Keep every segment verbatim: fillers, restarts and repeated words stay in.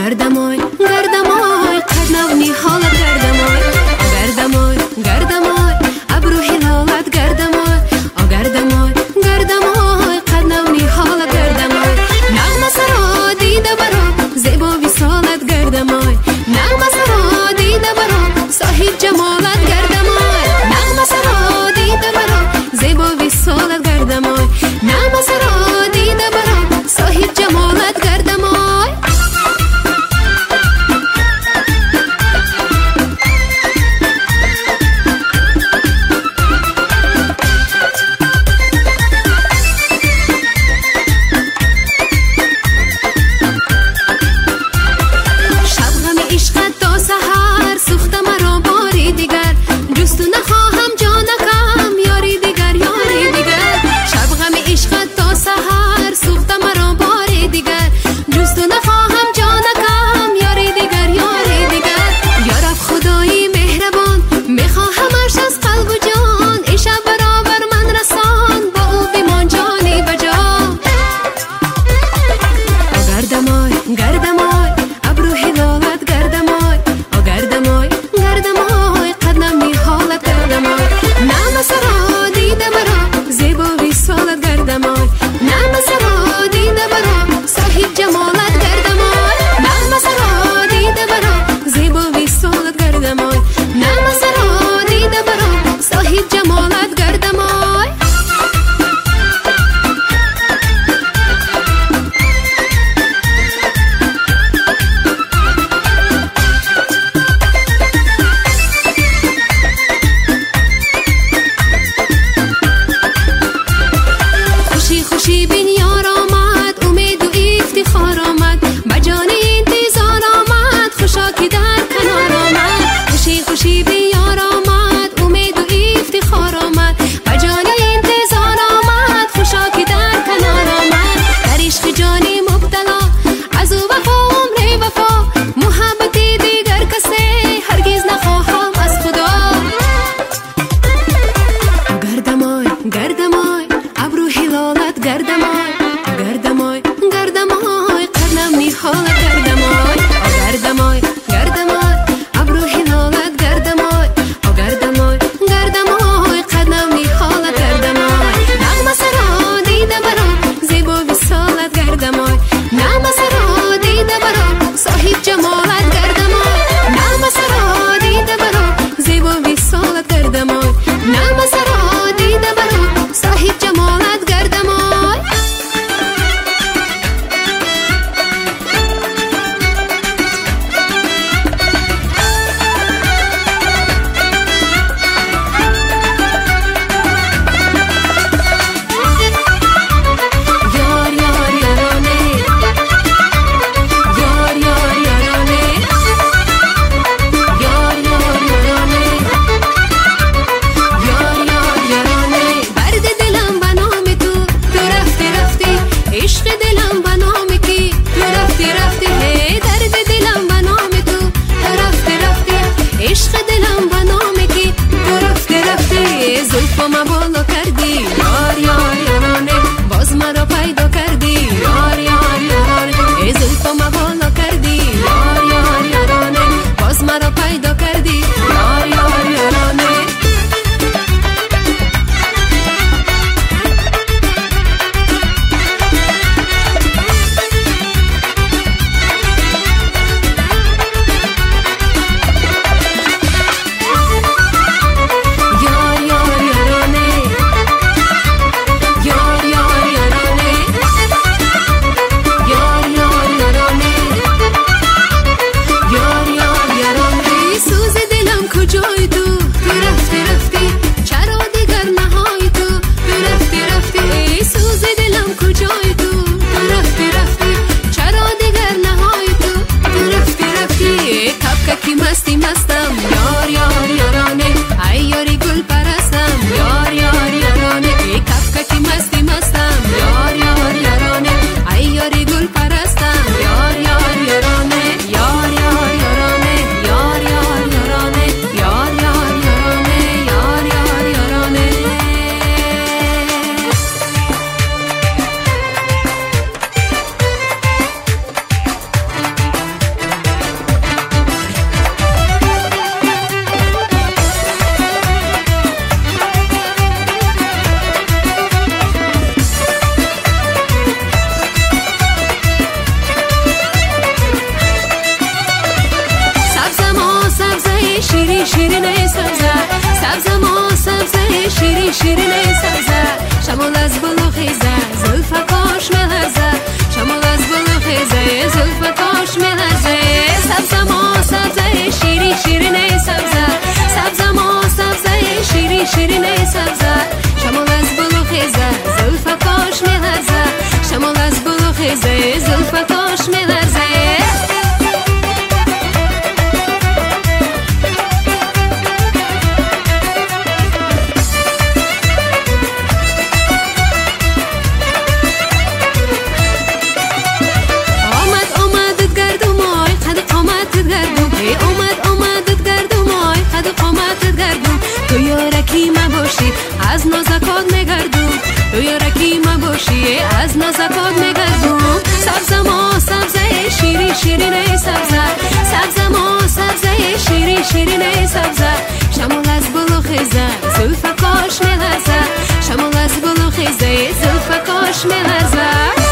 گردمای گردمای قد نونی حالت گردمای گردمای گردمای ابرو هلالت گردمای گردمای گردمای قد نونی حالت گردمای نغمه سرا دیده برام زیبا وصالت گردمای نغمه سرا دیده برام صاحب جمالت گردمای نغمه سرا دیده برام زیبا وصالت گردمای نغمه سرا دیده برام صاحب جمالت گردمای شیرین شیرین سبزه سبزه ما سبزه شیرین شیرین سبزه شمال از بلو خیزه زلفکاش ملرزه شمال از بلو خیزه زلفکاش ملرزه سبزه ما سبزه شیرین شیرین سبزه سبزه ما سبزه شیرین شیرین سبزه شمال از بلو خیزه زلفکاش ملرزه شمال از بلو خیزه زلفکاش ملرزه از نازکات نگردم تو یارکی ما باشی از نازکات نگردم سبزه ما سبزه شیرین شیرین سبزه سبزه ما سبزه شیرین شیرین سبزه شمال از بلو خیزه زلفکاش ملرزه شمال از بلو خیزه زلفکاش ملرزه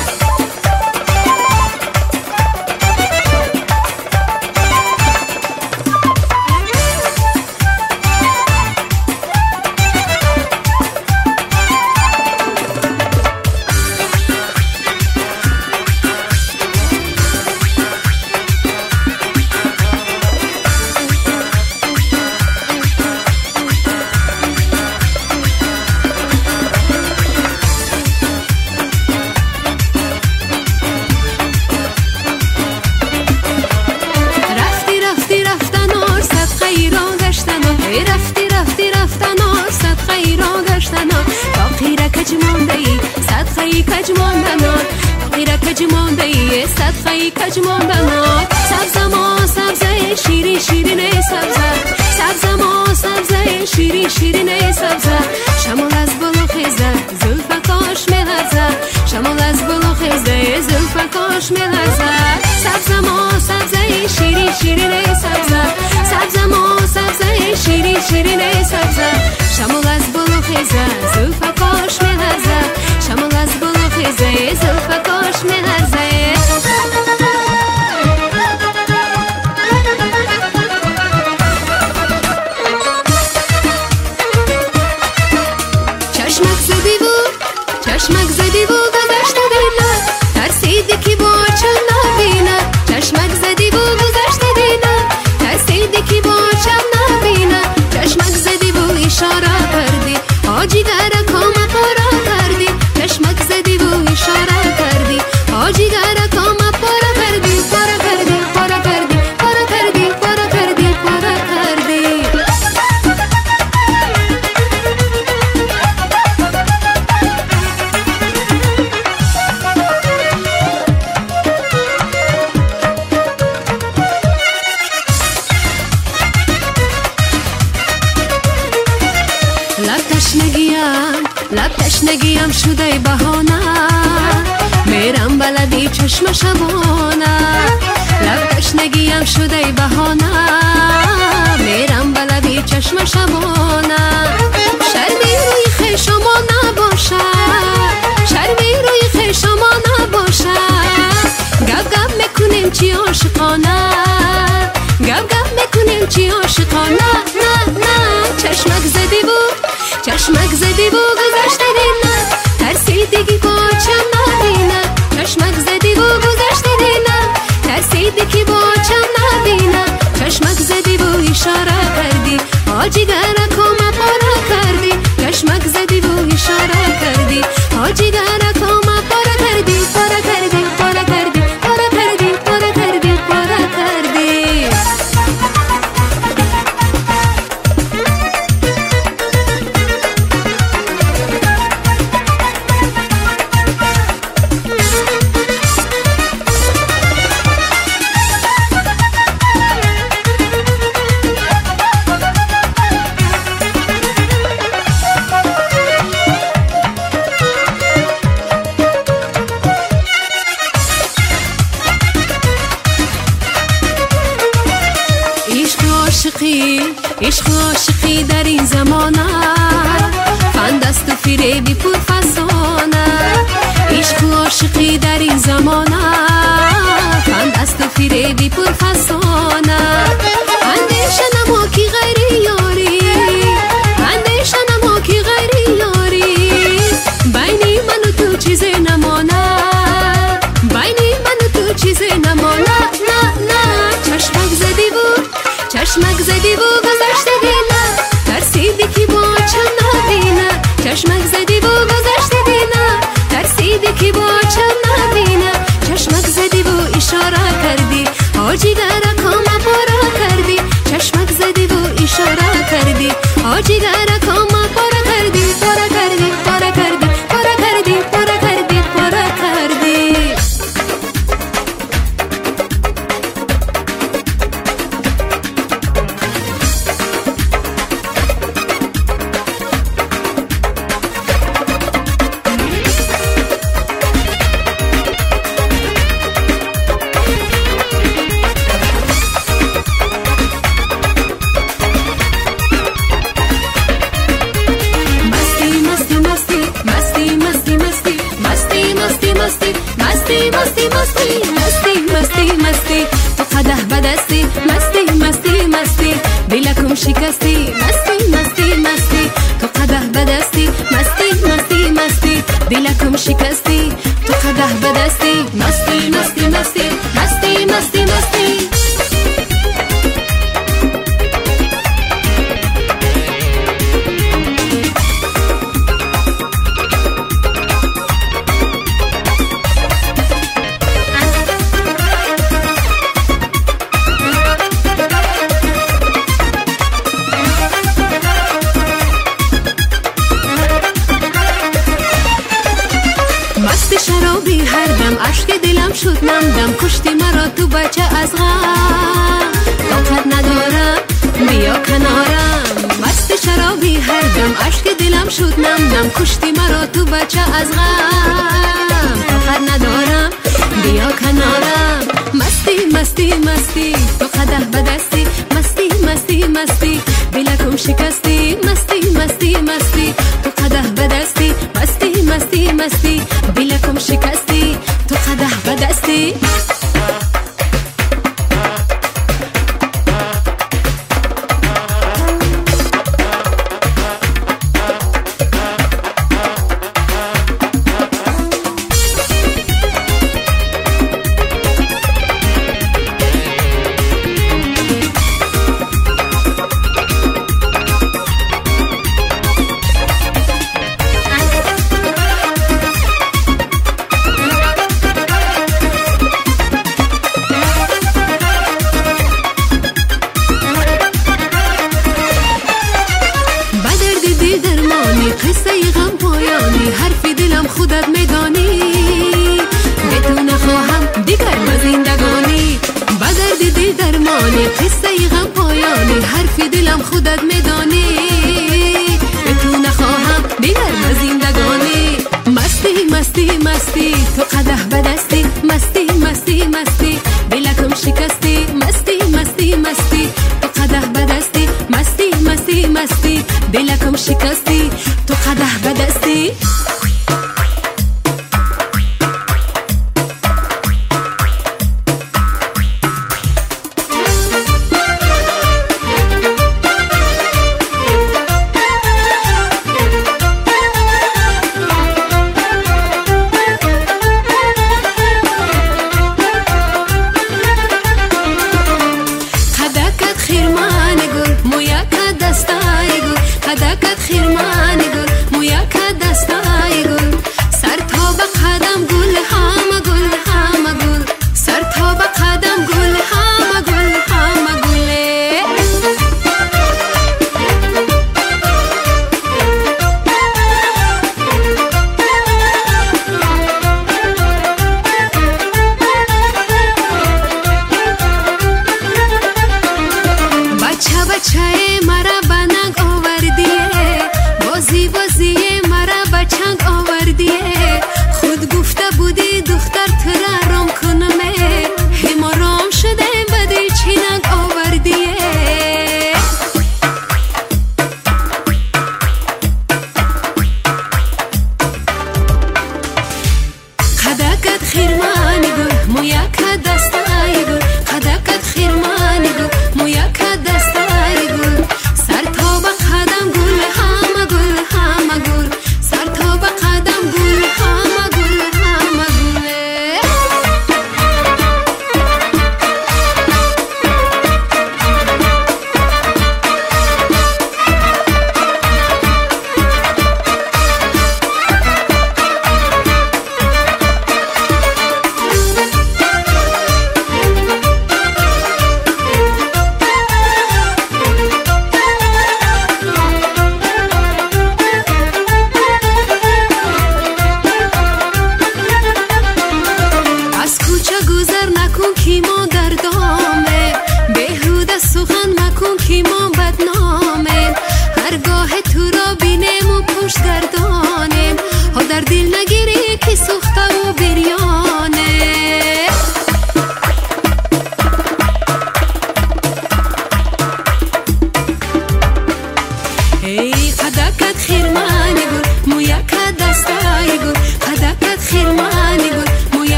رفتی رفتی رفتن آر صدقه ایران گشتن آر تا خیره کج مانده ای صدقه ای کج ماندن آر تا خیره کج مانده ای صدقه ای کج ماندن آر سبزه ما سبزه شیرین شیرین سبزه سبزه ما سبزه شیرین شیرین سبزه شمال از بلو خیزه زلفکاش ملرزه شمال از بلو خیزه زلفکاش ملرزه سبزه ما سبزه شیرین شیرین سبزه سبزه ما سبزه شیرین شیرین سبزه شمال از بلو خیزه زلفکاش ملرزه شمال از بلو خیزه زلفکاش ملرزه چشمک زدی بود چشمک زدی بود گذشته دینا ترسیدی که با چم نبینه چشمک زدی بود گذشته دینا ترسیدی که با چم نبینه چشمک زدی بود اشاره کردی آجی گره کام پارا کردی چشمک زدی بود اشاره کردی آجی گره کام پارا کردی پارا کردی پارا کردی پارا کردی پارا کردی پارا کردی لب تشنگیم لب تشنگیم شده بهانه میرم بلدی چشم شبانه لب تشنگیم شده بهانه میرم بلدی چشم شبانه شرمی روی خیشما نباشه شرمی روی خیشما نباشه گپ گپ میکنیم چی عاشقانه گپ گپ میکنیم چی عاشقانه نه نه چشمک زدی بود چشمک زدی بود گذشته دینا ترسیدی با چم نبینه چشمک زدی بود گذشته دینا ترسیدی که با چم نبینه چشمک زدی بود اشاره کردی آجی گره کام پارا کردی چشمک زدی بود اشاره کردی آجی گره کام پارا کردی پارا کردی پارا کردی پارا کردی پارا کردی پارا کردی عاشقی عشق عاشقی در این زمانه فند است و فریبی پر فسانه عشق عاشقی در این زمانه فند است و فریبی پر فسانه اندیشه نما کی غیر آجیگره کاما پارا کردی پارا کردی پارا کردی پارا کردی پارا کردی پارا کردی مستی مستی مستی مستی مستی تو قدح بدستی مستی مستی مستی دلکم شکستی مستی مستی مستی تو قدح بدستی مستی مستی مستی دلکم شکستی تو قدح بدستی مستی مستی مستی مستی مستی مستی شرابی هر دم عشق دلم شد نمدم کشتی مرا تو بچه از غم طاقت ندارم بیا کنارم مست شرابی هر دم عشق دلم شد نمدم کشتی مرا تو بچه از غم طاقت ندارم بیا کنارم مستی مستی مستی تو قدح بدستی مستی مستی مستی دلکم شکستی مستی مستی مستی تو قدح بدستی مستی مستی مستی دلکم شکستی تو قدح بدستی قصه غم پایانی حرفی دلم خودت میدانی به تو نخواهم دیگر من زندگانی با درد دل درمانی قصه غم پایانی حرفی دلم خودت میدانی به تو نخواهم دیگر من زندگانی مستی مستی مستی تو قدح بدستی مستی مستی مستی دلکم شکستی مستی مستی مستی تو قدح بدستی مستی مستی مستی دلکم شکستی تو قدح بدستی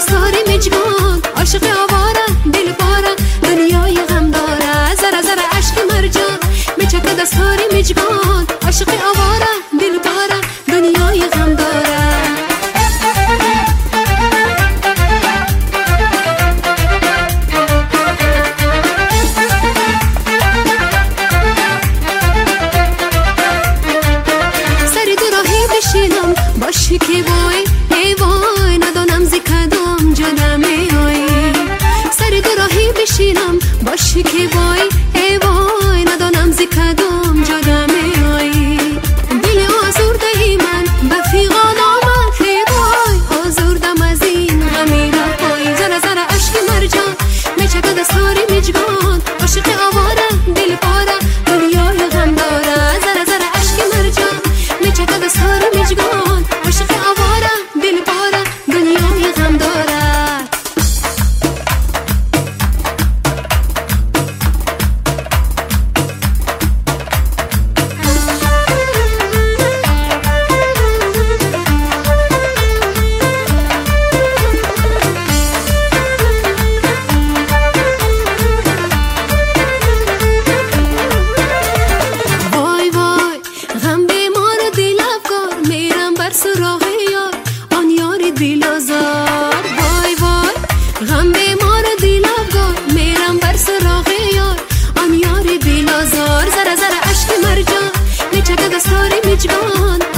دستاری مجگان عاشق آواره دل پاره دنیای غم داره زره زره عشق مرجان میچکه دستاری مجگان عاشق آواره دل پاره دنیای غم داره سری تو راهی بشینم باشی که وای ای وای ندانم زی کدام جدا میایی سری تو راهی بشینم باشی که وای ای وای ندانم زی کدام جدا میایی دل آزرده من به فیغان آمد ای وای آزردم از این غمی رهایی زره زره عشق مرجان میچکه دستاری مجگان عاشق آواره دل پاره دنیای غم داره زره زره عشق مرجان میچکه دستاری مجگان عاشق آواره دل پاره دنیای غم داره وای وای غم بیمار دل افگار میرم بر سراغ یار آن یار دل آزار وای وای غم بیمار دل افگار میرم بر سراغ یار آن یار دل آزار زره زره عشق مرجان میچکه دستاری مجگان